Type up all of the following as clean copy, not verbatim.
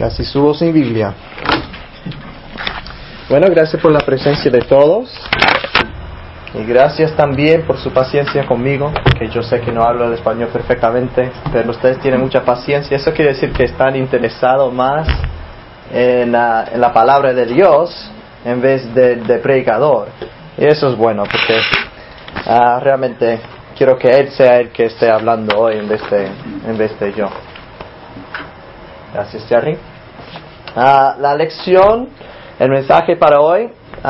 Casi subo sin Biblia. Bueno, gracias por la presencia de todos. Y gracias también por su paciencia conmigo, que yo sé que no hablo el español perfectamente, pero ustedes tienen mucha paciencia. Eso quiere decir que están interesados más en la palabra de Dios en vez de predicador. Y eso es bueno, porque realmente quiero que Él sea el que esté hablando hoy en vez de yo. Gracias, Jerry. La lección, el mensaje para hoy,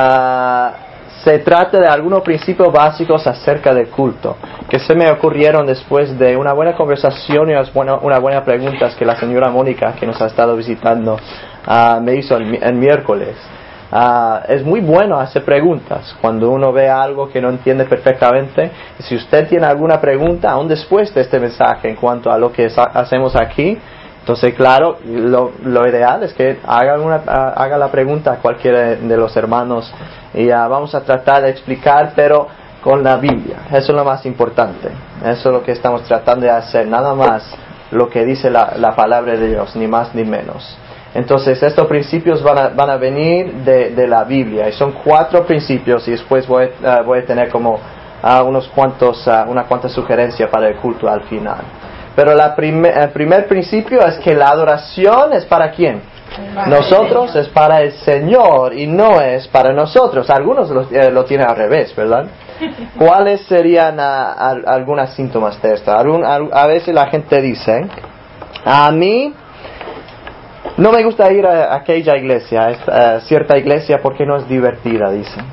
se trata de algunos principios básicos acerca del culto, que se me ocurrieron después de una buena conversación y una buena preguntas que la señora Mónica, que nos ha estado visitando, me hizo el miércoles. Es muy bueno hacer preguntas cuando uno ve algo que no entiende perfectamente. Si usted tiene alguna pregunta, aún después de este mensaje en cuanto a lo que hacemos aquí, entonces claro, lo ideal es que haga la pregunta a cualquiera de los hermanos y vamos a tratar de explicar, pero con la Biblia. Eso es lo más importante. Eso es lo que estamos tratando de hacer, nada más lo que dice la palabra de Dios, ni más ni menos. Entonces estos principios van a venir de la Biblia, y son 4 principios, y después voy a tener como unas cuantas sugerencias para el culto al final. Pero el primer principio es que la adoración es para ¿quién? Nosotros, es para el Señor y no es para nosotros. Algunos lo tienen al revés, ¿verdad? ¿Cuáles serían algunos síntomas de esto? A veces la gente dice, a mí no me gusta ir a aquella iglesia, a cierta iglesia, porque no es divertida, dicen.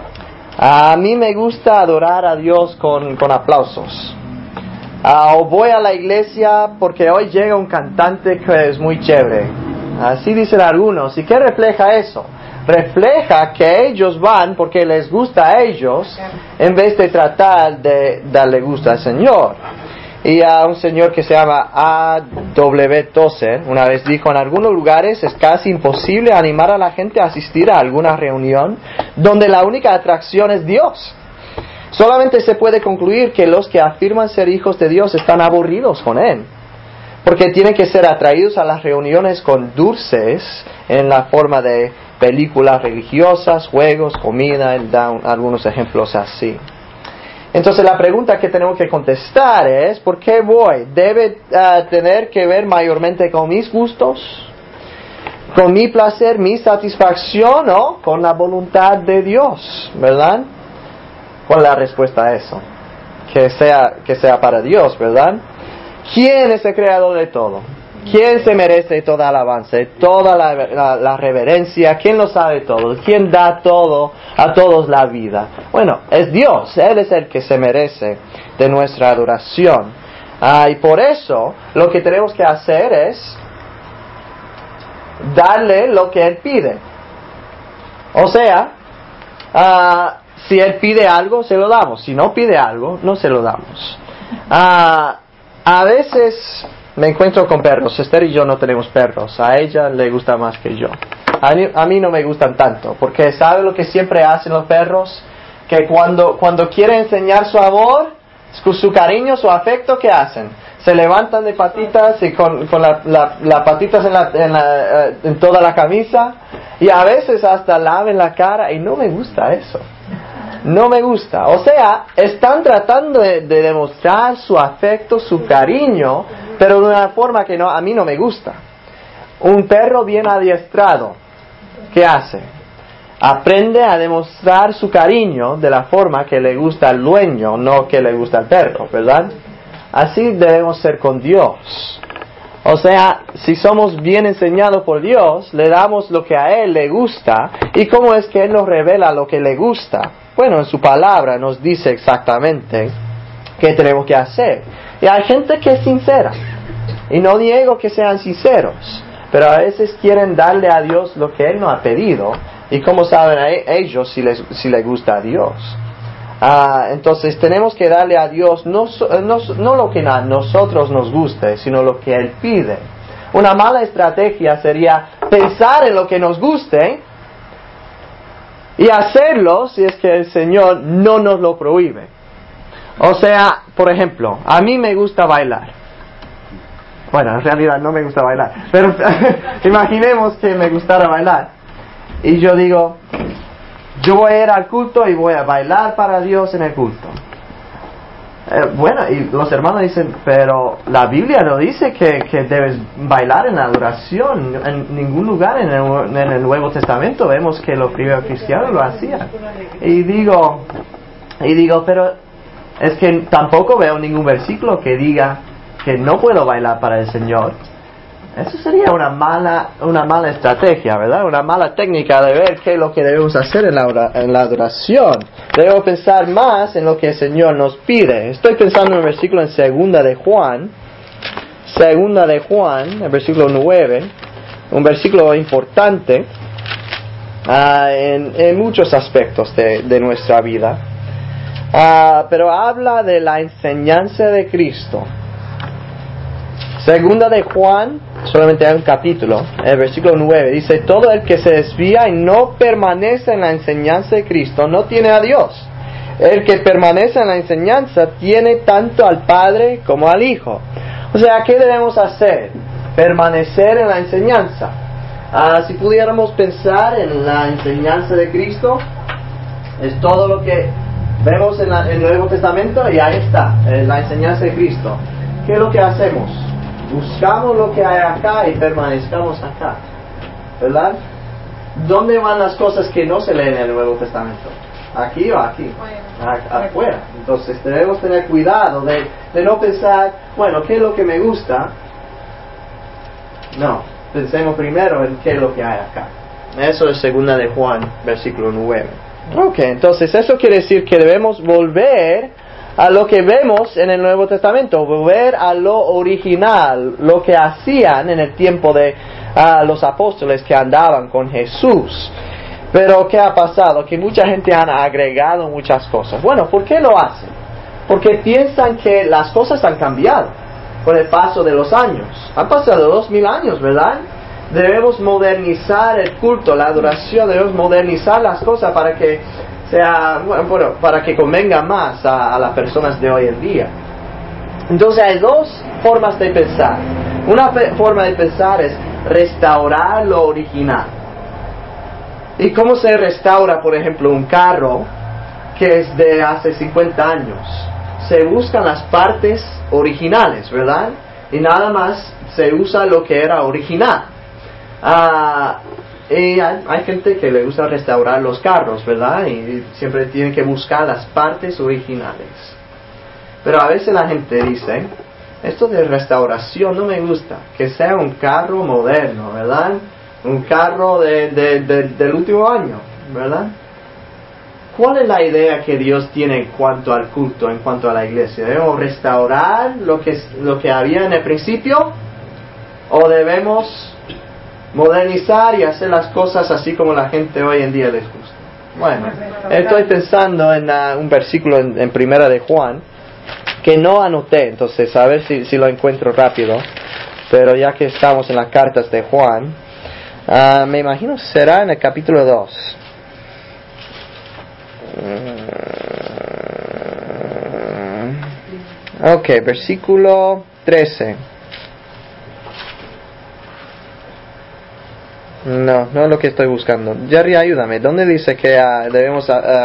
A mí me gusta adorar a Dios con aplausos. O voy a la iglesia porque hoy llega un cantante que es muy chévere. Así dicen algunos. ¿Y qué refleja eso? Refleja que ellos van porque les gusta a ellos, en vez de tratar de darle gusto al Señor. Y a un señor que se llama A.W. Tozer una vez dijo, en algunos lugares es casi imposible animar a la gente a asistir a alguna reunión donde la única atracción es Dios. Solamente se puede concluir que los que afirman ser hijos de Dios están aburridos con Él, porque tienen que ser atraídos a las reuniones con dulces en la forma de películas religiosas, juegos, comida. Él da algunos ejemplos así. Entonces la pregunta que tenemos que contestar es, ¿por qué voy? ¿Debe tener que ver mayormente con mis gustos, con mi placer, mi satisfacción, o con la voluntad de Dios? ¿Verdad? ¿Cuál es la respuesta a eso? Que sea para Dios, ¿verdad? ¿Quién es el creador de todo? ¿Quién se merece toda alabanza, toda la reverencia? ¿Quién lo sabe todo? ¿Quién da todo a todos la vida? Bueno, es Dios. Él es el que se merece de nuestra adoración. Y por eso lo que tenemos que hacer es darle lo que Él pide. O sea, si Él pide algo, se lo damos. Si no pide algo, no se lo damos. A veces me encuentro con perros. Esther y yo no tenemos perros. A ella le gusta más que yo. A mí no me gustan tanto. Porque ¿sabe lo que siempre hacen los perros? Que cuando quieren enseñar su amor, su cariño, su afecto, ¿qué hacen? Se levantan de patitas y con las patitas en toda la camisa. Y a veces hasta laven la cara. Y no me gusta eso. No me gusta. O sea, están tratando de demostrar su afecto, su cariño, pero de una forma que a mí no me gusta. Un perro bien adiestrado, ¿qué hace? Aprende a demostrar su cariño de la forma que le gusta al dueño, no que le gusta al perro, ¿verdad? Así debemos ser con Dios. O sea, si somos bien enseñados por Dios, le damos lo que a Él le gusta. ¿Y cómo es que Él nos revela lo que le gusta? Bueno, en su palabra nos dice exactamente qué tenemos que hacer. Y hay gente que es sincera. Y no niego que sean sinceros. Pero a veces quieren darle a Dios lo que Él no ha pedido. ¿Y cómo saben ellos si les gusta a Dios? Entonces tenemos que darle a Dios no lo que a nosotros nos guste, sino lo que Él pide. Una mala estrategia sería pensar en lo que nos guste y hacerlo si es que el Señor no nos lo prohíbe. O sea, por ejemplo, a mí me gusta bailar. Bueno, en realidad no me gusta bailar, pero imaginemos que me gustara bailar. Y yo digo, yo voy a ir al culto y voy a bailar para Dios en el culto. Bueno, y los hermanos dicen, pero la Biblia no dice que debes bailar en la adoración. En ningún lugar en el Nuevo Testamento vemos que los primeros cristianos lo hacían. Y digo, pero es que tampoco veo ningún versículo que diga que no puedo bailar para el Señor. Eso sería una mala estrategia, ¿verdad? Una mala técnica de ver qué es lo que debemos hacer en la adoración. Debemos pensar más en lo que el Señor nos pide. Estoy pensando en el versículo en Segunda de Juan, el versículo 9, un versículo importante en muchos aspectos de nuestra vida. Pero habla de la enseñanza de Cristo. Segunda de Juan, solamente hay un capítulo, el versículo 9, dice, todo el que se desvía y no permanece en la enseñanza de Cristo no tiene a Dios. El que permanece en la enseñanza tiene tanto al Padre como al Hijo. O sea, ¿qué debemos hacer? Permanecer en la enseñanza. Si pudiéramos pensar en la enseñanza de Cristo, es todo lo que vemos en el Nuevo Testamento y ahí está, la enseñanza de Cristo. ¿Qué es lo que hacemos? Buscamos lo que hay acá y permanezcamos acá, ¿verdad? ¿Dónde van las cosas que no se leen en el Nuevo Testamento? ¿Aquí o aquí? Afuera. Entonces debemos tener cuidado de no pensar, bueno, ¿qué es lo que me gusta? No, pensemos primero en qué es lo que hay acá. Eso es Segunda de Juan, versículo 9. Ok, entonces eso quiere decir que debemos volver a lo que vemos en el Nuevo Testamento, volver a lo original, lo que hacían en el tiempo de los apóstoles que andaban con Jesús. Pero ¿qué ha pasado? Que mucha gente ha agregado muchas cosas. Bueno, ¿por qué lo hacen? Porque piensan que las cosas han cambiado con el paso de los años. Han pasado 2000 años, ¿verdad? Debemos modernizar el culto, la adoración, debemos modernizar las cosas para que para que convenga más a las personas de hoy en día. Entonces hay dos formas de pensar. Una forma de pensar es restaurar lo original. ¿Y cómo se restaura, por ejemplo, un carro que es de hace 50 años? Se buscan las partes originales, ¿verdad? Y nada más se usa lo que era original. Y hay gente que le gusta restaurar los carros, ¿verdad? Y siempre tiene que buscar las partes originales. Pero a veces la gente dice, esto de restauración no me gusta, que sea un carro moderno, ¿verdad? Un carro del último año, ¿verdad? ¿Cuál es la idea que Dios tiene en cuanto al culto, en cuanto a la iglesia? ¿Debemos restaurar lo que había en el principio? ¿O debemos modernizar y hacer las cosas así como la gente hoy en día les gusta? Bueno, estoy pensando en un versículo en Primera de Juan que no anoté, entonces a ver si lo encuentro rápido, pero ya que estamos en las cartas de Juan, me imagino será en el capítulo 2. Ok, versículo 13. No es lo que estoy buscando. Jerry, ayúdame. ¿Dónde dice que debemos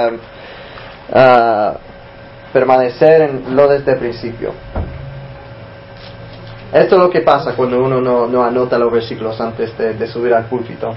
permanecer en lo desde el principio? Esto es lo que pasa cuando uno no anota los versículos antes de subir al púlpito.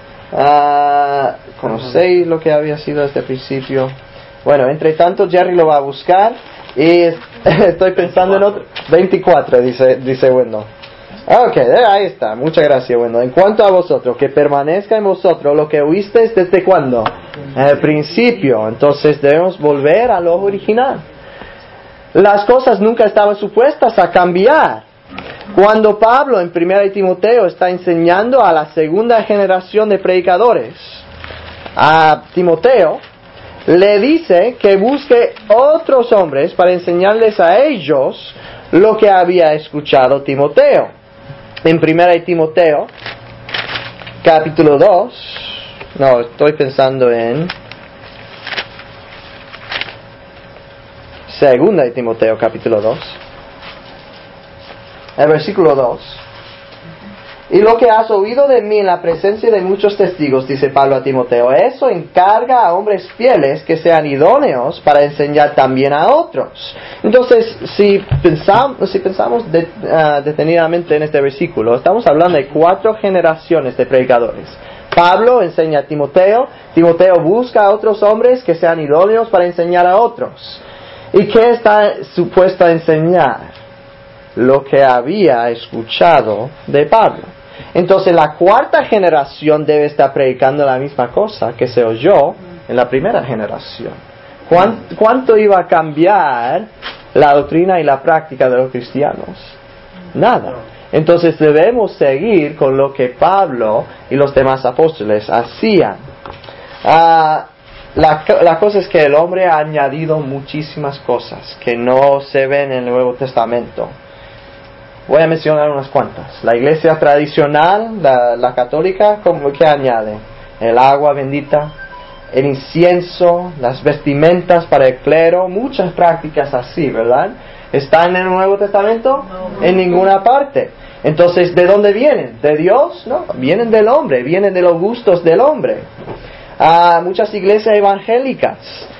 ¿Conocéis lo que había sido desde el principio? Bueno, entre tanto Jerry lo va a buscar y estoy pensando en otro. 24 dice bueno. Ok, ahí está, muchas gracias. Bueno, en cuanto a vosotros, que permanezca en vosotros lo que oísteis desde cuándo, en el principio. Entonces debemos volver a lo original. Las cosas nunca estaban supuestas a cambiar. Cuando Pablo en 1 Timoteo está enseñando a la segunda generación de predicadores, a Timoteo, le dice que busque otros hombres para enseñarles a ellos lo que había escuchado Timoteo. En 1 Timoteo, capítulo 2, no, estoy pensando en 2 Timoteo, capítulo 2. el versículo 2. Y lo que has oído de mí en la presencia de muchos testigos, dice Pablo a Timoteo, eso encarga a hombres fieles que sean idóneos para enseñar también a otros. Entonces, si pensamos detenidamente en este versículo, estamos hablando de 4 generaciones de predicadores. Pablo enseña a Timoteo, Timoteo busca a otros hombres que sean idóneos para enseñar a otros. ¿Y qué está supuesto a enseñar? Lo que había escuchado de Pablo. Entonces la 4ª generación debe estar predicando la misma cosa que se oyó en la primera generación. ¿Cuánto iba a cambiar la doctrina y la práctica de los cristianos? Nada. Entonces debemos seguir con lo que Pablo y los demás apóstoles hacían. La cosa es que el hombre ha añadido muchísimas cosas que no se ven en el Nuevo Testamento. Voy a mencionar unas cuantas. La iglesia tradicional, la católica, ¿qué añade? El agua bendita, el incienso, las vestimentas para el clero, muchas prácticas así, ¿verdad? ¿Están en el Nuevo Testamento? No. En ninguna parte. Entonces, ¿de dónde vienen? ¿De Dios? No, vienen del hombre, vienen de los gustos del hombre. Muchas iglesias evangélicas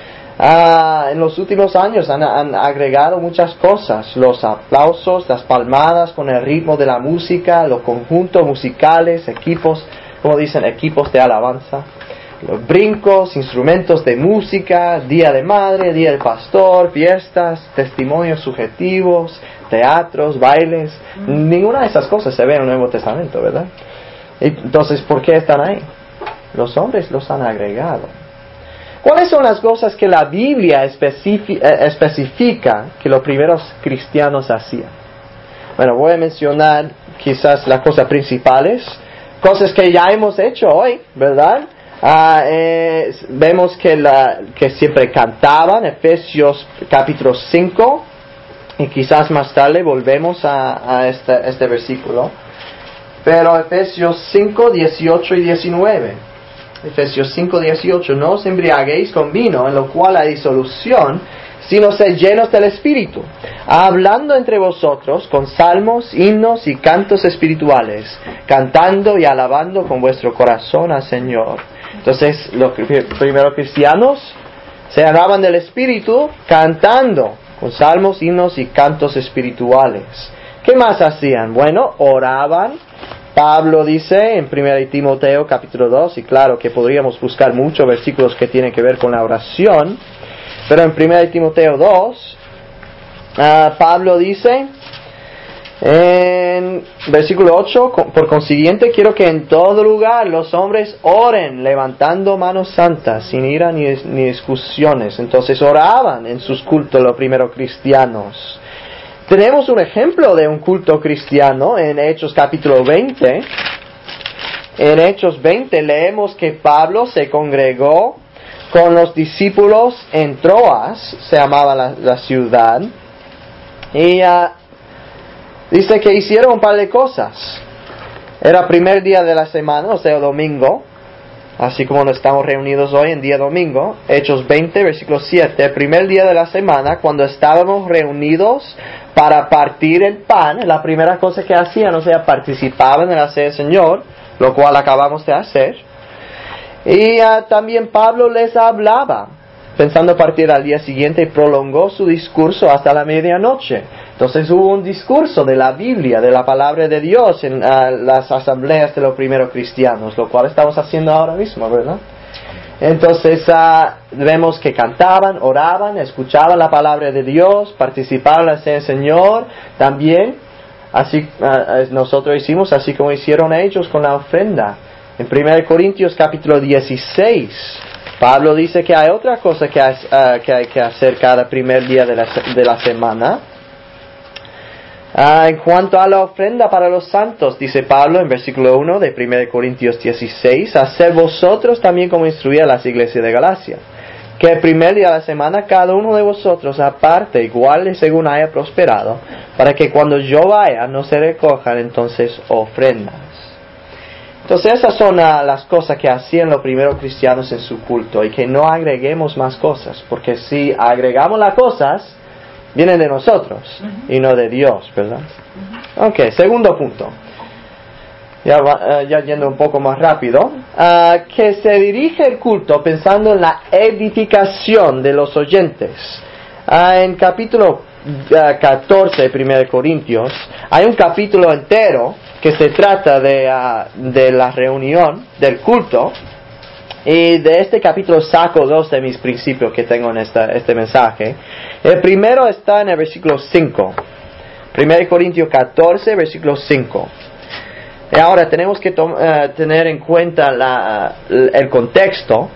en los últimos años han agregado muchas cosas, los aplausos, las palmadas con el ritmo de la música, los conjuntos musicales, equipos, como dicen, equipos de alabanza, los brincos, instrumentos de música, día de madre, día del pastor, fiestas, testimonios subjetivos, teatros, bailes. Ninguna de esas cosas se ve en el Nuevo Testamento, ¿verdad? Entonces, ¿por qué están ahí? Los hombres los han agregado. ¿Cuáles son las cosas que la Biblia especifica que los primeros cristianos hacían? Bueno, voy a mencionar quizás las cosas principales, cosas que ya hemos hecho hoy, ¿verdad? Vemos que siempre cantaban, Efesios capítulo 5, y quizás más tarde volvemos a este versículo. Pero Efesios 5, 18 y 19. Efesios 5, 18. No os embriaguéis con vino, en lo cual hay disolución, sino sed llenos del Espíritu, hablando entre vosotros con salmos, himnos y cantos espirituales, cantando y alabando con vuestro corazón al Señor. Entonces, los primeros cristianos se alaban del Espíritu cantando con salmos, himnos y cantos espirituales. ¿Qué más hacían? Bueno, oraban. Pablo dice en 1 Timoteo capítulo 2, y claro que podríamos buscar muchos versículos que tienen que ver con la oración, pero en 1 Timoteo 2, Pablo dice en versículo 8, por consiguiente quiero que en todo lugar los hombres oren, levantando manos santas, sin ira ni discusiones. Entonces oraban en sus cultos los primeros cristianos. Tenemos un ejemplo de un culto cristiano en Hechos capítulo 20. En Hechos 20 leemos que Pablo se congregó con los discípulos en Troas, se llamaba la ciudad, y dice que hicieron un par de cosas. Era primer día de la semana, o sea, domingo, así como nos estamos reunidos hoy en día domingo. Hechos 20, versículo 7, el primer día de la semana, cuando estábamos reunidos para partir el pan, la primera cosa que hacían, o sea, participaban en la cena del Señor, lo cual acabamos de hacer. Y también Pablo les hablaba, pensando partir al día siguiente, y prolongó su discurso hasta la medianoche. Entonces hubo un discurso de la Biblia, de la palabra de Dios en las asambleas de los primeros cristianos, lo cual estamos haciendo ahora mismo, ¿verdad? Entonces vemos que cantaban, oraban, escuchaban la palabra de Dios, participaban en la cena del Señor, también, así nosotros hicimos, así como hicieron ellos con la ofrenda. En 1 Corintios capítulo 16, Pablo dice que hay otra cosa que hay que hacer cada primer día de la semana. En cuanto a la ofrenda para los santos, dice Pablo en versículo 1 de 1 Corintios 16, haced vosotros también como instruía las iglesias de Galacia, que el primer día de la semana cada uno de vosotros aparte igual según haya prosperado, para que cuando yo vaya no se recojan entonces ofrendas. Entonces esas son las cosas que hacían los primeros cristianos en su culto, y que no agreguemos más cosas, porque si agregamos las cosas, vienen de nosotros y no de Dios, ¿verdad? Ok, segundo punto. Ya yendo un poco más rápido, que se dirige el culto pensando en la edificación de los oyentes. En capítulo 14 de 1 Corintios, hay un capítulo entero que se trata de la reunión, del culto, y de este capítulo saco dos de mis principios que tengo en este mensaje. El primero está en el versículo 5, 1 Corintios 14, versículo 5. Y ahora tenemos que tener en cuenta el contexto.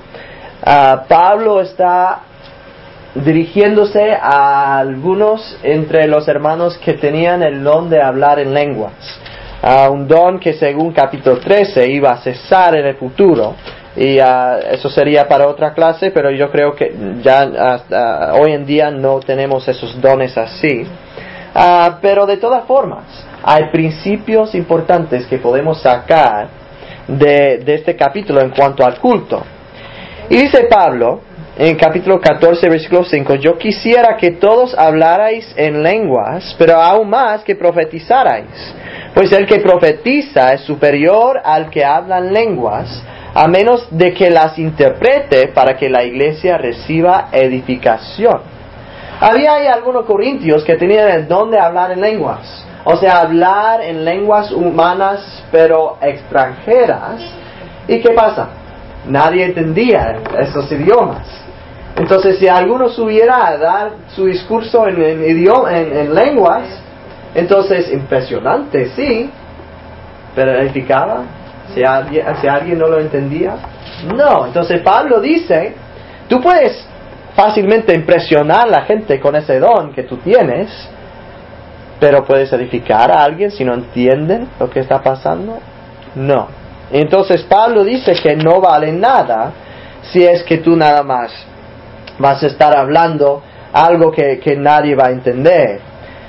Pablo está dirigiéndose a algunos entre los hermanos que tenían el don de hablar en lenguas. Un don que según capítulo 13 iba a cesar en el futuro. Y eso sería para otra clase, pero yo creo que ya hoy en día no tenemos esos dones así. Pero de todas formas, hay principios importantes que podemos sacar de este capítulo en cuanto al culto. Y dice Pablo, en capítulo 14, versículo 5, yo quisiera que todos hablarais en lenguas, pero aún más que profetizarais. Pues el que profetiza es superior al que habla en lenguas, a menos de que las interprete para que la iglesia reciba edificación. Había ahí algunos corintios que tenían el don de hablar en lenguas. O sea, hablar en lenguas humanas pero extranjeras. ¿Y qué pasa? Nadie entendía esos idiomas. Entonces, si alguno subiera a dar su discurso en lenguas, entonces, impresionante, sí, pero edificaba. Si alguien no lo entendía, no. Entonces, Pablo dice, tú puedes fácilmente impresionar a la gente con ese don que tú tienes, pero ¿puedes edificar a alguien si no entienden lo que está pasando? No. Entonces Pablo dice que no vale nada si es que tú nada más vas a estar hablando algo que nadie va a entender.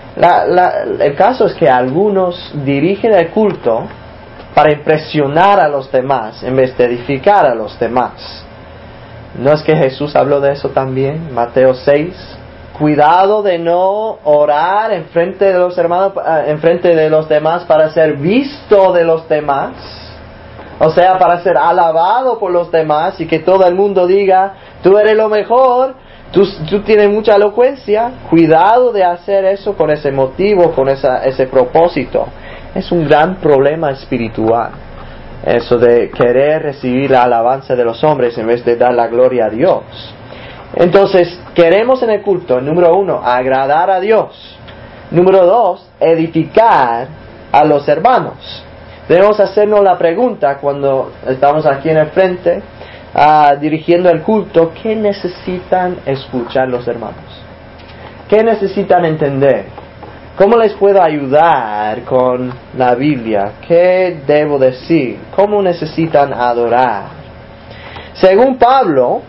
El caso es que algunos dirigen el culto para impresionar a los demás en vez de edificar a los demás. ¿No es que Jesús habló de eso también? Mateo 6. Cuidado de no orar en frente de los hermanos, en frente de los demás para ser visto de los demás. O sea, para ser alabado por los demás y que todo el mundo diga, tú eres lo mejor, tú tienes mucha elocuencia. Cuidado de hacer eso con ese motivo, con ese propósito. Es un gran problema espiritual. Eso de querer recibir la alabanza de los hombres en vez de dar la gloria a Dios. Entonces, queremos en el culto, número 1, agradar a Dios. Número 2, edificar a los hermanos. Debemos hacernos la pregunta cuando estamos aquí en el frente, dirigiendo el culto, ¿qué necesitan escuchar los hermanos? ¿Qué necesitan entender? ¿Cómo les puedo ayudar con la Biblia? ¿Qué debo decir? ¿Cómo necesitan adorar? Según Pablo,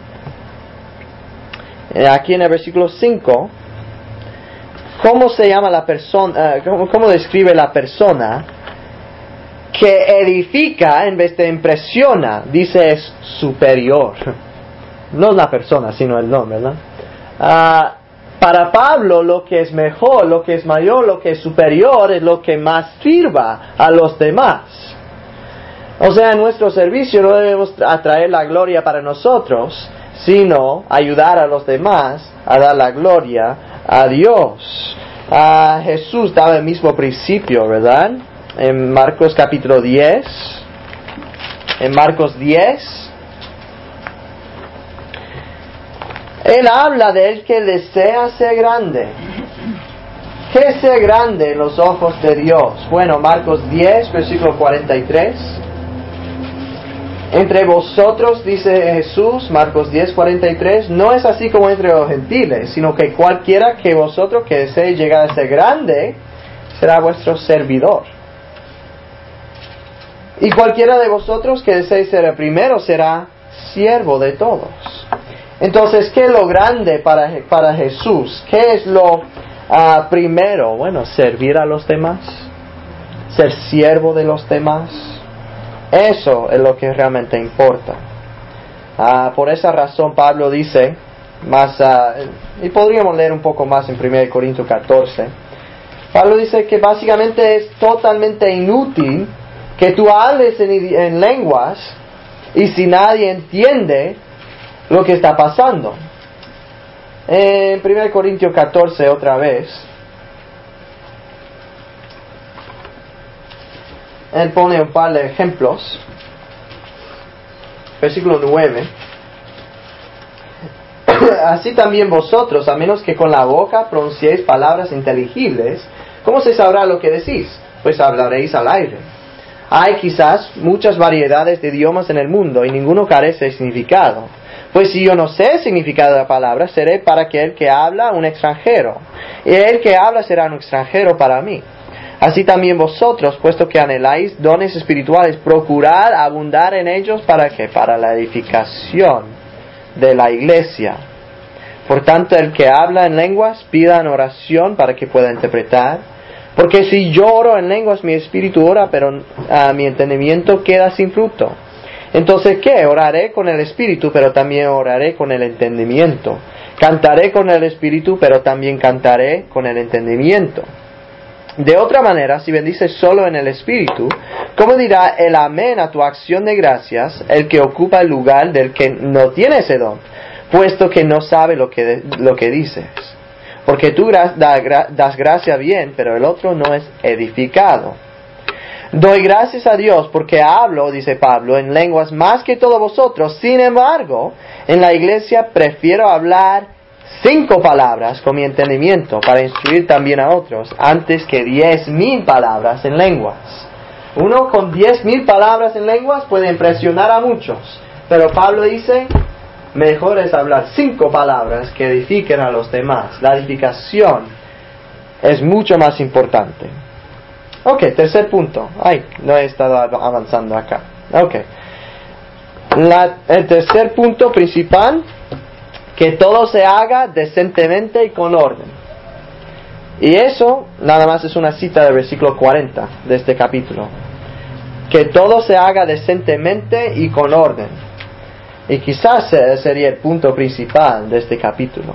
aquí en el versículo 5, ¿cómo se llama la persona? ¿Cómo describe la persona que edifica en vez de impresiona? Dice es superior. No es la persona, sino el nombre, ¿verdad? Para Pablo, lo que es mejor, lo que es mayor, lo que es superior, es lo que más sirva a los demás. O sea, en nuestro servicio no debemos atraer la gloria para nosotros, sino ayudar a los demás a dar la gloria a Dios. Jesús daba el mismo principio, ¿verdad? En Marcos capítulo 10. En Marcos 10. Él habla de él que desea ser grande. ¿Qué es ser grande en los ojos de Dios? Bueno, Marcos 10, versículo 43. Entre vosotros, dice Jesús, Marcos 10, 43, no es así como entre los gentiles, sino que cualquiera que vosotros que desee llegar a ser grande, será vuestro servidor. Y cualquiera de vosotros que desee ser el primero, será siervo de todos. Entonces, ¿qué es lo grande para Jesús? ¿Qué es lo primero? Bueno, servir a los demás, ser siervo de los demás. Eso es lo que realmente importa. Por esa razón Pablo dice más, y podríamos leer un poco más en 1 Corintios 14. Pablo dice que básicamente es totalmente inútil que tú hables en lenguas y si nadie entiende lo que está pasando. En 1 Corintios 14 otra vez, él pone un par de ejemplos. Versículo 9. Así también vosotros, a menos que con la boca pronunciéis palabras inteligibles, ¿cómo se sabrá lo que decís? Pues hablaréis al aire. Hay quizás muchas variedades de idiomas en el mundo y ninguno carece de significado. Pues si yo no sé el significado de la palabra, seré para aquel que habla un extranjero, y el que habla será un extranjero para mí. Así también vosotros, puesto que anheláis dones espirituales, procurad abundar en ellos, ¿para qué? Para la edificación de la iglesia. Por tanto, el que habla en lenguas, pida en oración para que pueda interpretar. Porque si yo oro en lenguas, mi espíritu ora, pero mi entendimiento queda sin fruto. Entonces, ¿qué? Oraré con el espíritu, pero también oraré con el entendimiento. Cantaré con el espíritu, pero también cantaré con el entendimiento. De otra manera, si bendices solo en el espíritu, ¿cómo dirá el amén a tu acción de gracias el que ocupa el lugar del que no tiene ese don, puesto que no sabe lo que dices? Porque tú das gracia bien, pero el otro no es edificado. Doy gracias a Dios porque hablo, dice Pablo, en lenguas más que todos vosotros. Sin embargo, en la iglesia prefiero hablar 5 palabras con mi entendimiento para instruir también a otros, antes que 10,000 palabras en lenguas. Uno con 10,000 palabras en lenguas puede impresionar a muchos, pero Pablo dice, mejor es hablar 5 palabras que edifiquen a los demás. La edificación es mucho más importante. Ok, tercer punto. Ay, no he estado avanzando acá. Ok. El tercer punto principal, que todo se haga decentemente y con orden. Y eso nada más es una cita del versículo 40 de este capítulo. Que todo se haga decentemente y con orden. Y quizás sería el punto principal de este capítulo.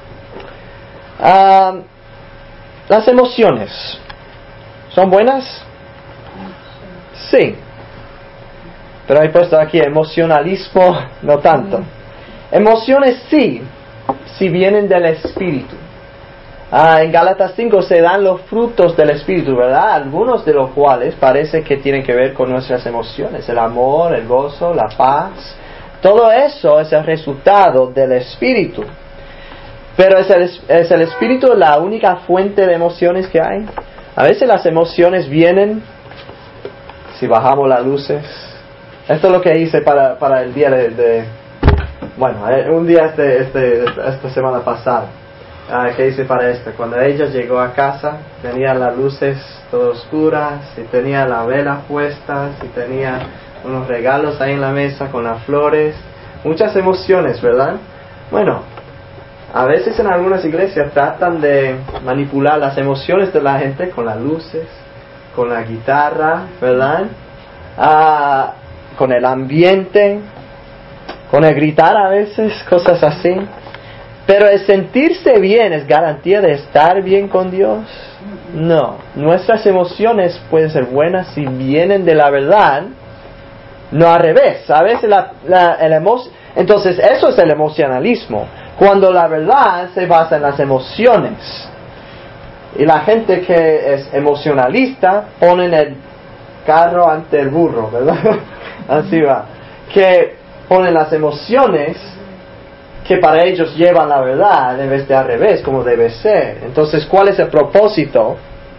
Las emociones, ¿son buenas? Sí. Pero he puesto aquí emocionalismo, no tanto. Emociones sí, si vienen del Espíritu. En Gálatas 5 se dan los frutos del Espíritu, ¿verdad? Algunos de los cuales parece que tienen que ver con nuestras emociones. El amor, el gozo, la paz. Todo eso es el resultado del Espíritu. Pero ¿es el Espíritu la única fuente de emociones que hay? A veces las emociones vienen si bajamos las luces. Esto es lo que hice para el día bueno, un día esta semana pasada. ¿Qué hice para esto? Cuando ella llegó a casa, tenía las luces todas oscuras, y tenía la vela puesta, y tenía unos regalos ahí en la mesa con las flores. Muchas emociones, ¿verdad? Bueno, a veces en algunas iglesias tratan de manipular las emociones de la gente con las luces, con la guitarra, ¿verdad? Con el ambiente, con el gritar a veces, cosas así. Pero el sentirse bien es garantía de estar bien con Dios. No, nuestras emociones pueden ser buenas si vienen de la verdad, no al revés. A veces entonces eso es el emocionalismo, cuando la verdad se basa en las emociones. Y la gente que es emocionalista ponen el carro ante el burro, ¿verdad? Así va. Que ponen las emociones que para ellos llevan la verdad en vez de al revés, como debe ser. Entonces, ¿cuál es el propósito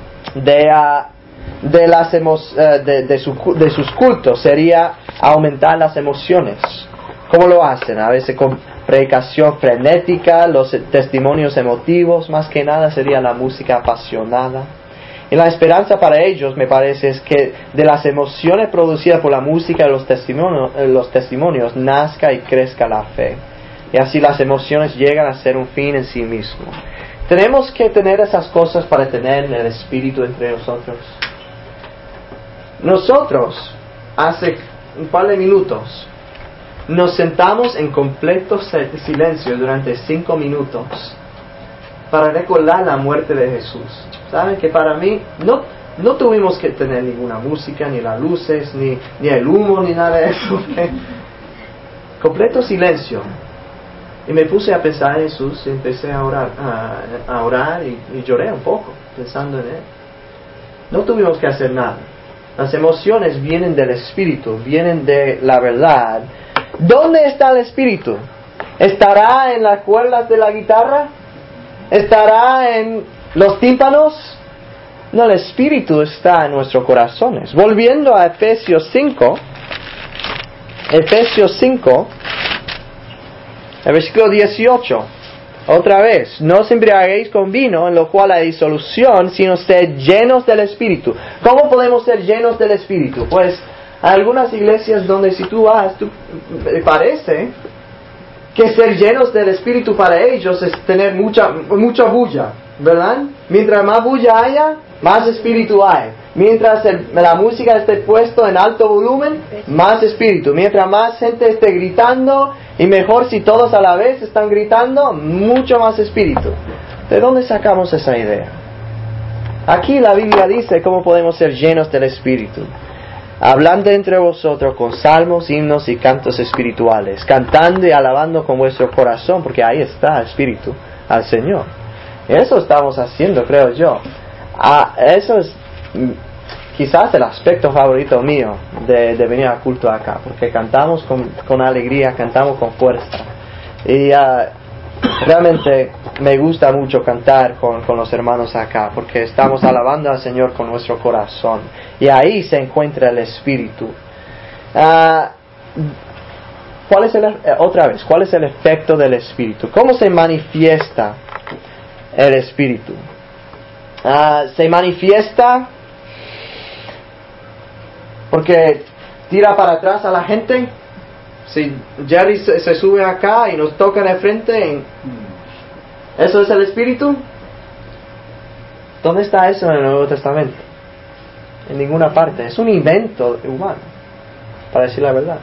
de sus cultos? Sería aumentar las emociones. ¿Cómo lo hacen? A veces con predicación frenética, los testimonios emotivos, más que nada sería la música apasionada. Y la esperanza para ellos, me parece, es que de las emociones producidas por la música y los testimonios nazca y crezca la fe. Y así las emociones llegan a ser un fin en sí mismo. Tenemos que tener esas cosas para tener el Espíritu entre nosotros. Nosotros, hace un par de minutos, nos sentamos en completo silencio durante 5 minutos para recordar la muerte de Jesús. Saben que para mí no tuvimos que tener ninguna música, ni las luces, ni el humo, ni nada de eso. Completo silencio. Y me puse a pensar en Jesús y empecé a orar y lloré un poco pensando en Él. No tuvimos que hacer nada. Las emociones vienen del Espíritu, vienen de la verdad. ¿Dónde está el Espíritu? ¿Estará en las cuerdas de la guitarra? ¿Estará en los tímpanos? No, el Espíritu está en nuestros corazones. Volviendo a Efesios 5, el versículo 18, otra vez, no os embriaguéis con vino, en lo cual hay disolución, sino sed llenos del Espíritu. ¿Cómo podemos ser llenos del Espíritu? Pues hay algunas iglesias donde si tú vas, me parece que ser llenos del Espíritu para ellos es tener mucha bulla, ¿verdad? Mientras más bulla haya, más Espíritu hay. Mientras la música esté puesta en alto volumen, más Espíritu. Mientras más gente esté gritando, y mejor si todos a la vez están gritando, mucho más Espíritu. ¿De dónde sacamos esa idea? Aquí la Biblia dice cómo podemos ser llenos del Espíritu. Hablando entre vosotros con salmos, himnos y cantos espirituales, cantando y alabando con vuestro corazón, porque ahí está el Espíritu al Señor. Eso estamos haciendo, creo yo. Eso es quizás el aspecto favorito mío de venir al culto acá, porque cantamos con alegría, cantamos con fuerza. Y realmente me gusta mucho cantar con los hermanos acá, porque estamos alabando al Señor con nuestro corazón. Y ahí se encuentra el Espíritu. ¿Cuál es el efecto del Espíritu? ¿Cómo se manifiesta el Espíritu? Se manifiesta porque tira para atrás a la gente. Si Jerry se sube acá y nos toca de frente, ¿eso es el Espíritu? ¿Dónde está eso en el Nuevo Testamento? En ninguna parte. Es un invento humano, para decir la verdad.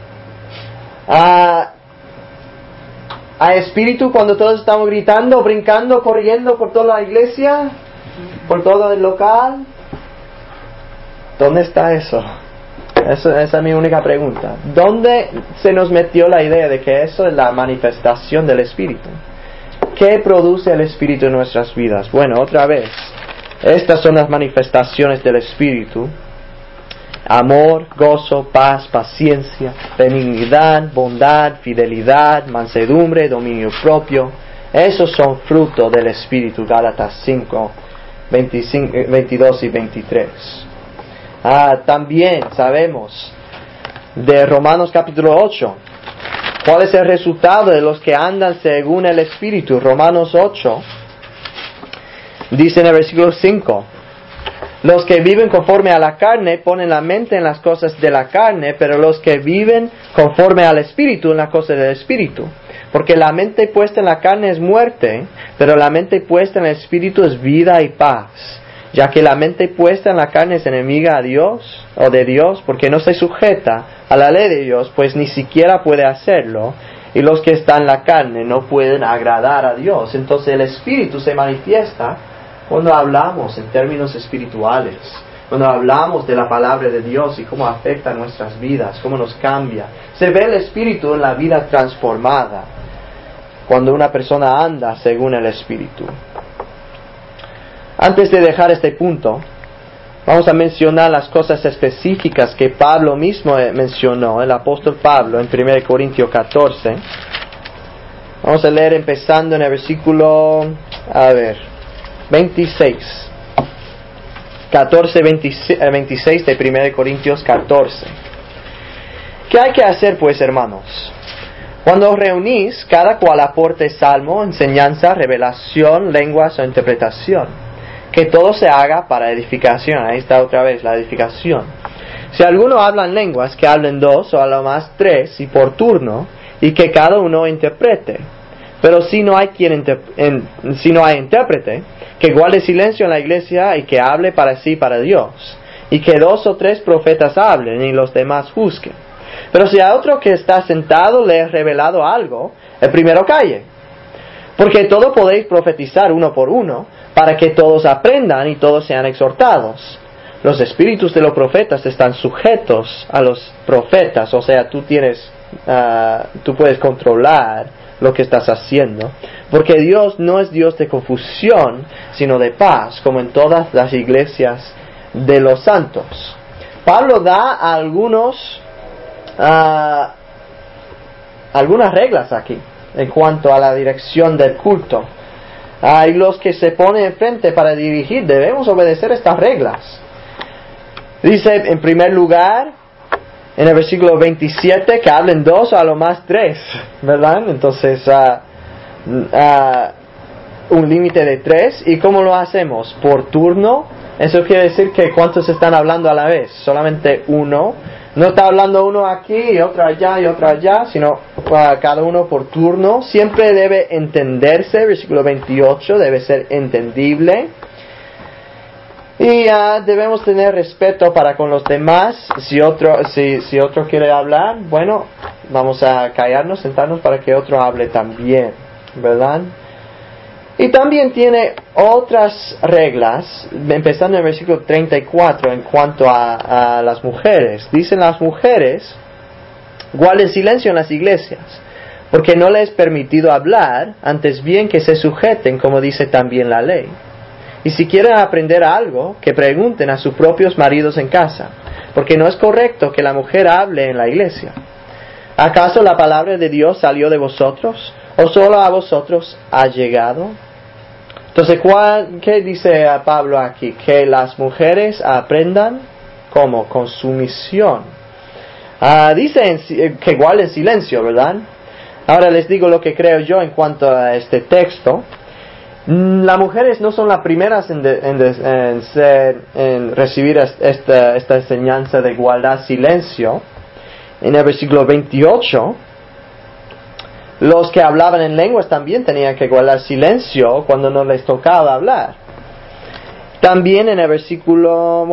¿Hay Espíritu cuando todos estamos gritando, brincando, corriendo por toda la iglesia, por todo el local? ¿Dónde está eso? Esa es mi única pregunta. ¿Dónde se nos metió la idea de que eso es la manifestación del Espíritu? ¿Qué produce el Espíritu en nuestras vidas? Bueno, otra vez, estas son las manifestaciones del Espíritu: amor, gozo, paz, paciencia, benignidad, bondad, fidelidad, mansedumbre, dominio propio. Esos son frutos del Espíritu. Gálatas 5, 22 y 23. También sabemos de Romanos capítulo 8 cuál es el resultado de los que andan según el Espíritu. Romanos 8 dice en el versículo 5: los que viven conforme a la carne ponen la mente en las cosas de la carne, pero los que viven conforme al Espíritu en las cosas del Espíritu. Porque la mente puesta en la carne es muerte, pero la mente puesta en el Espíritu es vida y paz. Ya que la mente puesta en la carne es enemiga a Dios, o de Dios, porque no se sujeta a la ley de Dios, pues ni siquiera puede hacerlo, y los que están en la carne no pueden agradar a Dios. Entonces el Espíritu se manifiesta cuando hablamos en términos espirituales, cuando hablamos de la palabra de Dios y cómo afecta nuestras vidas, cómo nos cambia. Se ve el Espíritu en la vida transformada, cuando una persona anda según el Espíritu. Antes de dejar este punto, vamos a mencionar las cosas específicas que Pablo mismo mencionó, el apóstol Pablo, en 1 Corintios 14. Vamos a leer empezando en el versículo, 26. 26 de 1 Corintios 14. ¿Qué hay que hacer pues, hermanos? Cuando os reunís, cada cual aporte salmo, enseñanza, revelación, lenguas o interpretación. Que todo se haga para edificación. Ahí está otra vez la edificación. Si alguno habla en lenguas, que hablen 2 o a lo más 3 y por turno, y que cada uno interprete. Pero si no hay intérprete, que guarde silencio en la iglesia y que hable para sí, para Dios. Y que 2 o 3 profetas hablen y los demás juzguen. Pero si a otro que está sentado le he revelado algo, el primero calle. Porque todo podéis profetizar uno por uno, para que todos aprendan y todos sean exhortados. Los espíritus de los profetas están sujetos a los profetas, o sea, tú puedes controlar lo que estás haciendo, porque Dios no es Dios de confusión, sino de paz, como en todas las iglesias de los santos. Pablo da algunas reglas aquí en cuanto a la dirección del culto. Y los que se ponen enfrente para dirigir debemos obedecer estas reglas. Dice en primer lugar, en el versículo 27, que hablen 2 o a lo más 3, ¿verdad? Entonces, un límite de 3. ¿Y cómo lo hacemos? Por turno. Eso quiere decir que ¿cuántos están hablando a la vez? Solamente uno. No está hablando uno aquí y otro allá y otro allá, sino cada uno por turno. Siempre debe entenderse, versículo 28, debe ser entendible. Y debemos tener respeto para con los demás. Si otro quiere hablar, bueno, vamos a callarnos, sentarnos para que otro hable también, ¿verdad? Y también tiene otras reglas, empezando en el versículo 34, en cuanto a las mujeres. Dicen las mujeres, guarden silencio en las iglesias, porque no les es permitido hablar, antes bien que se sujeten, como dice también la ley. Y si quieren aprender algo, que pregunten a sus propios maridos en casa, porque no es correcto que la mujer hable en la iglesia. ¿Acaso la palabra de Dios salió de vosotros, o solo a vosotros ha llegado? Entonces, ¿qué dice Pablo aquí? Que las mujeres aprendan, ¿cómo? Con sumisión. Dice que guarden silencio, ¿verdad? Ahora les digo lo que creo yo en cuanto a este texto. Las mujeres no son las primeras en recibir esta enseñanza de guardar silencio. En el versículo 28, los que hablaban en lenguas también tenían que guardar silencio cuando no les tocaba hablar. También en el versículo,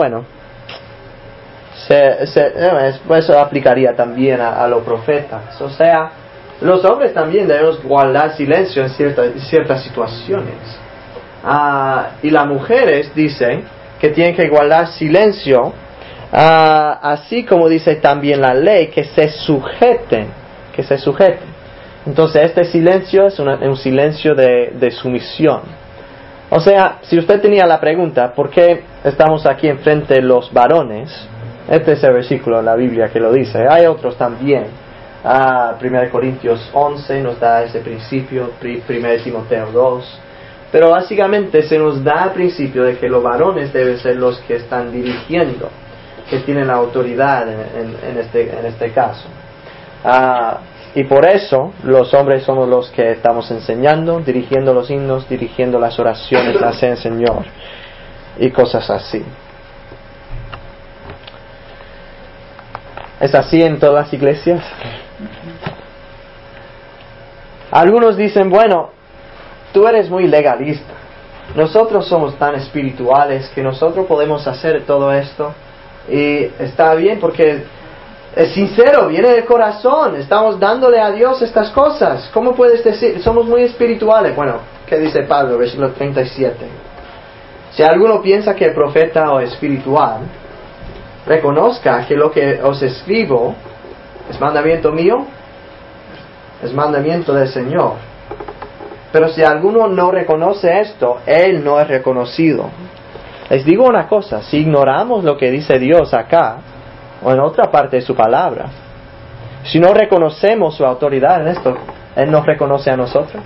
eso aplicaría también a los profetas. O sea, los hombres también debemos guardar silencio en ciertas situaciones. Y las mujeres dicen que tienen que guardar silencio, así como dice también la ley, que se sujeten. Entonces este silencio es un silencio de sumisión. O sea, si usted tenía la pregunta, ¿por qué estamos aquí enfrente de los varones? Este es el versículo en la Biblia que lo dice. Hay otros también. 1 Corintios 11 nos da ese principio, 1 Timoteo 2, pero básicamente se nos da el principio de que los varones deben ser los que están dirigiendo, que tienen la autoridad en este caso. Y por eso los hombres somos los que estamos enseñando, dirigiendo los himnos, dirigiendo las oraciones, las del Señor y cosas así. ¿Es así en todas las iglesias? Algunos dicen, tú eres muy legalista. Nosotros somos tan espirituales que nosotros podemos hacer todo esto. Y está bien porque es sincero, viene del corazón. Estamos dándole a Dios estas cosas. ¿Cómo puedes decir? Somos muy espirituales. ¿Qué dice Pablo? Versículo 37. Si alguno piensa que el profeta o espiritual, reconozca que lo que os escribo es mandamiento mío, es mandamiento del Señor. Pero si alguno no reconoce esto, él no es reconocido. Les digo una cosa, si ignoramos lo que dice Dios acá, o en otra parte de su palabra, si no reconocemos su autoridad en esto, ¿Él nos reconoce a nosotros?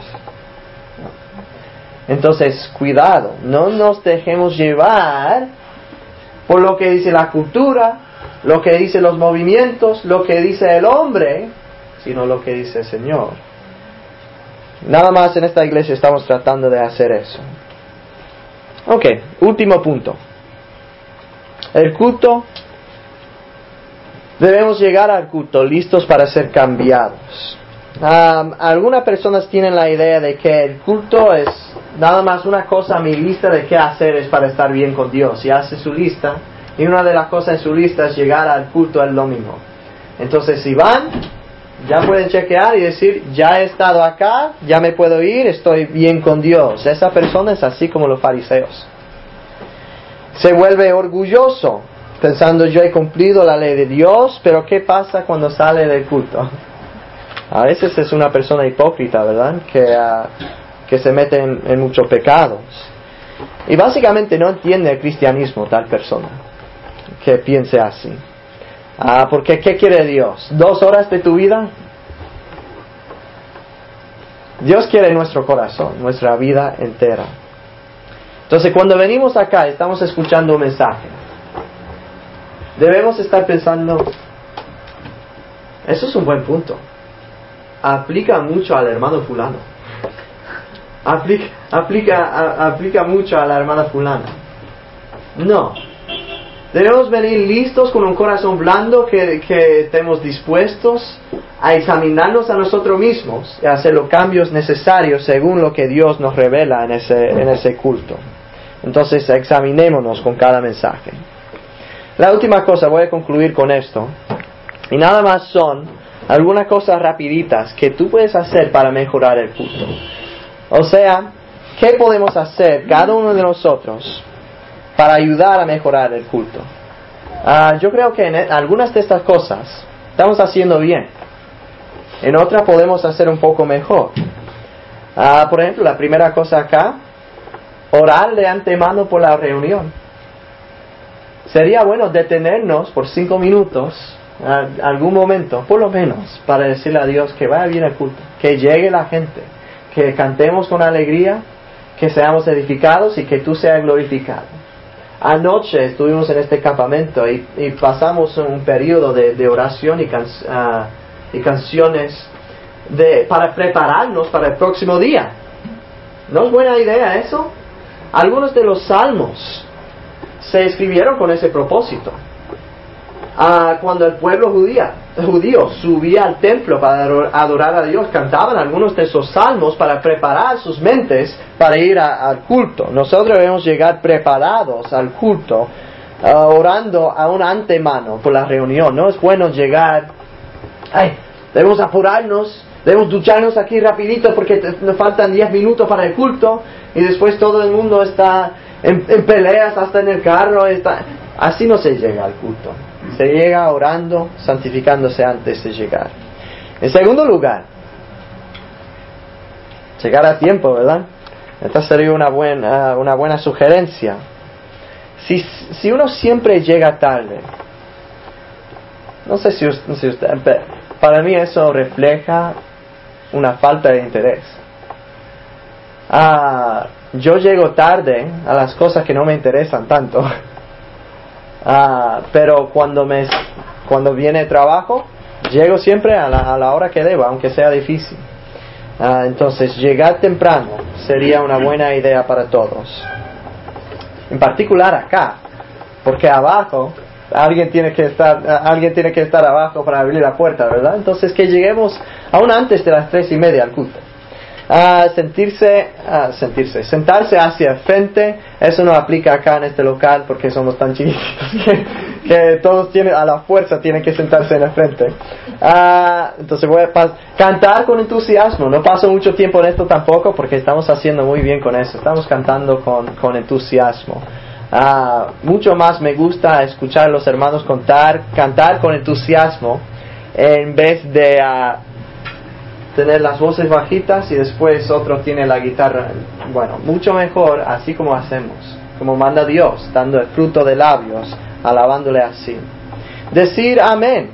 Entonces, cuidado, no nos dejemos llevar por lo que dice la cultura, lo que dicen los movimientos, lo que dice el hombre, sino lo que dice el Señor. Nada más en esta iglesia estamos tratando de hacer eso. Ok, último punto. El culto. Debemos llegar al culto listos para ser cambiados. Algunas personas tienen la idea de que el culto es nada más una cosa, mi lista de qué hacer es para estar bien con Dios. Y hace su lista, y una de las cosas en su lista es llegar al culto el domingo. Entonces si van, ya pueden chequear y decir, ya he estado acá, ya me puedo ir, estoy bien con Dios. Esa persona es así como los fariseos. Se vuelve orgulloso, pensando yo he cumplido la ley de Dios, pero ¿qué pasa cuando sale del culto? A veces es una persona hipócrita, ¿verdad? Que se mete en muchos pecados. Y básicamente no entiende el cristianismo tal persona que piense así. Porque ¿qué quiere Dios? 2 horas de tu vida. Dios quiere nuestro corazón, nuestra vida entera. Entonces cuando venimos acá estamos escuchando un mensaje. Debemos estar pensando, eso es un buen punto. Aplica mucho al hermano fulano. Aplica mucho a la hermana fulana. No. Debemos venir listos con un corazón blando que estemos dispuestos a examinarnos a nosotros mismos y a hacer los cambios necesarios según lo que Dios nos revela en ese culto. Entonces examinémonos con cada mensaje. La última cosa, voy a concluir con esto. Y nada más son algunas cosas rapiditas que tú puedes hacer para mejorar el culto. O sea, ¿qué podemos hacer cada uno de nosotros para ayudar a mejorar el culto? Yo creo que en algunas de estas cosas estamos haciendo bien. En otras podemos hacer un poco mejor. Por ejemplo, la primera cosa acá, orar de antemano por la reunión. Sería bueno detenernos por 5 minutos, algún momento, por lo menos, para decirle a Dios que vaya bien el culto, que llegue la gente, que cantemos con alegría, que seamos edificados y que tú seas glorificado. Anoche estuvimos en este campamento y pasamos un periodo de oración y canciones para prepararnos para el próximo día. ¿No es buena idea eso? Algunos de los salmos se escribieron con ese propósito. Cuando el pueblo judío subía al templo para adorar a Dios, cantaban algunos de esos salmos para preparar sus mentes para ir al culto. Nosotros debemos llegar preparados al culto, orando a un antemano por la reunión. No es bueno llegar, debemos apurarnos, debemos ducharnos aquí rapidito porque nos faltan 10 minutos para el culto, y después todo el mundo está en peleas hasta en el carro. Así no se llega al culto. Se llega orando, santificándose antes de llegar. En segundo lugar, llegar a tiempo, ¿verdad? Esta sería una buena sugerencia. Si uno siempre llega tarde, no sé si usted, para mí eso refleja una falta de interés. Yo llego tarde a las cosas que no me interesan tanto. Pero cuando viene trabajo, llego siempre a la hora que debo, aunque sea difícil. Entonces llegar temprano sería una buena idea para todos. En particular acá, porque abajo alguien tiene que estar abajo para abrir la puerta, ¿verdad? Entonces que lleguemos aún antes de las 3:30 al culto. Sentarse hacia el frente, eso no aplica acá en este local porque somos tan chiquitos que todos a la fuerza tienen que sentarse en el frente. Entonces voy a cantar con entusiasmo. No paso mucho tiempo en esto tampoco porque estamos haciendo muy bien con eso. Estamos cantando con entusiasmo. Mucho más me gusta escuchar a los hermanos cantar con entusiasmo en vez de tener las voces bajitas y después otro tiene la guitarra. Bueno, mucho mejor así como hacemos, como manda Dios, dando el fruto de labios, alabándole así. Decir amén.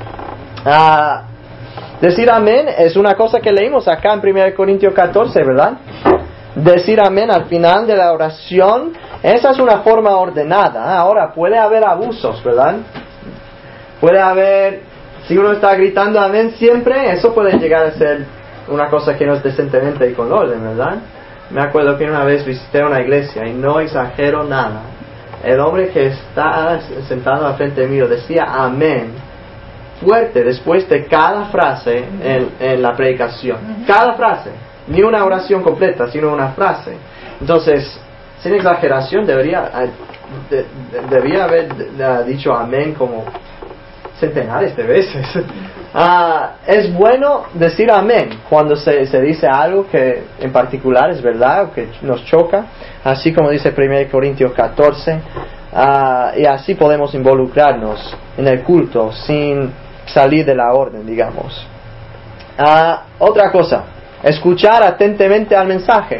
Decir amén es una cosa que leímos acá en 1 Corintios 14, ¿verdad? Decir amén al final de la oración, esa es una forma ordenada. Ahora, puede haber abusos, ¿verdad? Puede haber... Si uno está gritando amén siempre, eso puede llegar a ser una cosa que no es decentemente y con orden, ¿verdad? Me acuerdo que una vez visité una iglesia y no exagero nada. El hombre que está sentado al frente mío decía amén fuerte después de cada frase en la predicación. Cada frase, ni una oración completa, sino una frase. Entonces, sin exageración, debería haber dicho amén como centenares de veces. Es bueno decir amén cuando se dice algo que en particular es verdad o que nos choca, así como dice 1 Corintios 14, y así podemos involucrarnos en el culto sin salir de la orden, digamos. Otra cosa, escuchar atentamente al mensaje.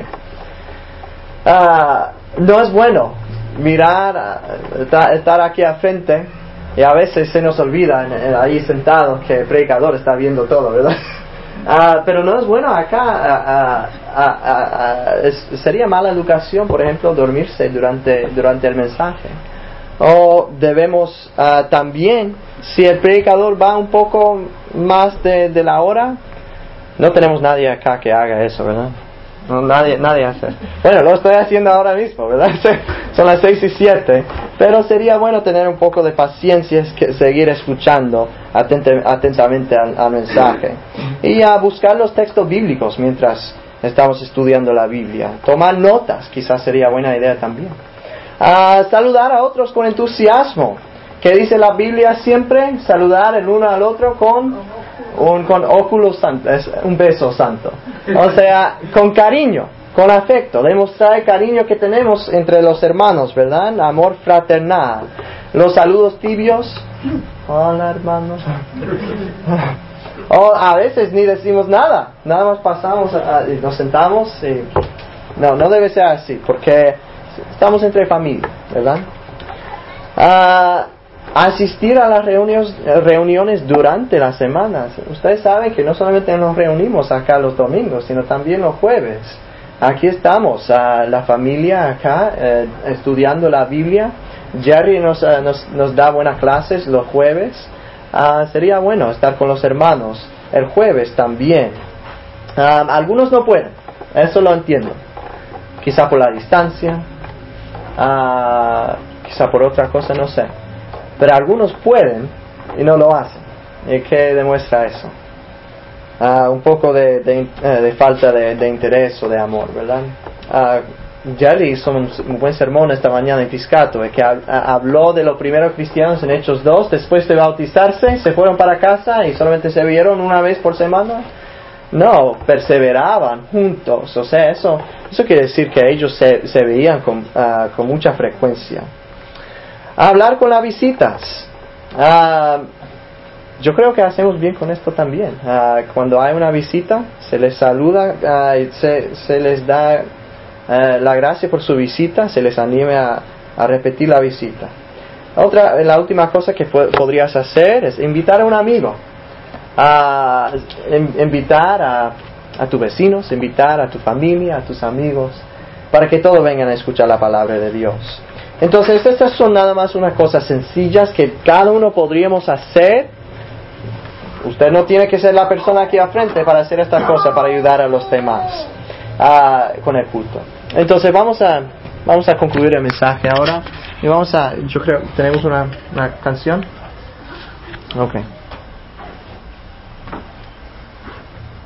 No es bueno mirar, estar aquí al frente y a veces se nos olvida ahí sentados que el predicador está viendo todo, ¿verdad? Pero no es bueno acá. Sería mala educación, por ejemplo, dormirse durante el mensaje. O debemos también, si el predicador va un poco más de la hora, no tenemos nadie acá que haga eso, ¿verdad? No, nadie hace. Bueno, lo estoy haciendo ahora mismo, ¿verdad? Son las 6:07. Pero sería bueno tener un poco de paciencia, seguir escuchando atentamente al mensaje. Y buscar los textos bíblicos mientras estamos estudiando la Biblia. Tomar notas, quizás sería buena idea también. Saludar a otros con entusiasmo. ¿Qué dice la Biblia siempre? Saludar el uno al otro con óculo santo, es un beso santo. O sea, con cariño, con afecto, demostrar el cariño que tenemos entre los hermanos, ¿verdad? Amor fraternal. Los saludos tibios. Hola, hermanos. O a veces ni decimos nada más pasamos y nos sentamos y... No debe ser así, porque estamos entre familia, ¿verdad? Asistir a las reuniones durante las semanas. Ustedes saben que no solamente nos reunimos acá los domingos, sino también los jueves. Aquí estamos, la familia acá, estudiando la Biblia. Jerry nos da buenas clases los jueves. Sería bueno estar con los hermanos el jueves también. Algunos no pueden, eso lo entiendo. Quizá por la distancia, quizá por otra cosa, no sé. Pero algunos pueden y no lo hacen. ¿Y qué demuestra eso? Un poco de falta de interés o de amor, ¿verdad? Jerry hizo un buen sermón esta mañana en Piscato, que habló de los primeros cristianos en Hechos 2, después de bautizarse, se fueron para casa y solamente se vieron una vez por semana. No, perseveraban juntos. O sea, eso quiere decir que ellos se veían con mucha frecuencia. Hablar con las visitas. Yo creo que hacemos bien con esto también. Cuando hay una visita, se les saluda, se les da la gracia por su visita, se les anima a repetir la visita. La última cosa que podrías hacer es invitar a un amigo. Invitar a tus vecinos, invitar a tu familia, a tus amigos, para que todos vengan a escuchar la palabra de Dios. Entonces, estas son nada más unas cosas sencillas que cada uno podríamos hacer. Usted no tiene que ser la persona aquí al frente para hacer esta cosa, para ayudar a los demás con el culto. Entonces, vamos a concluir el mensaje ahora. Y yo creo, ¿tenemos una canción? Okay.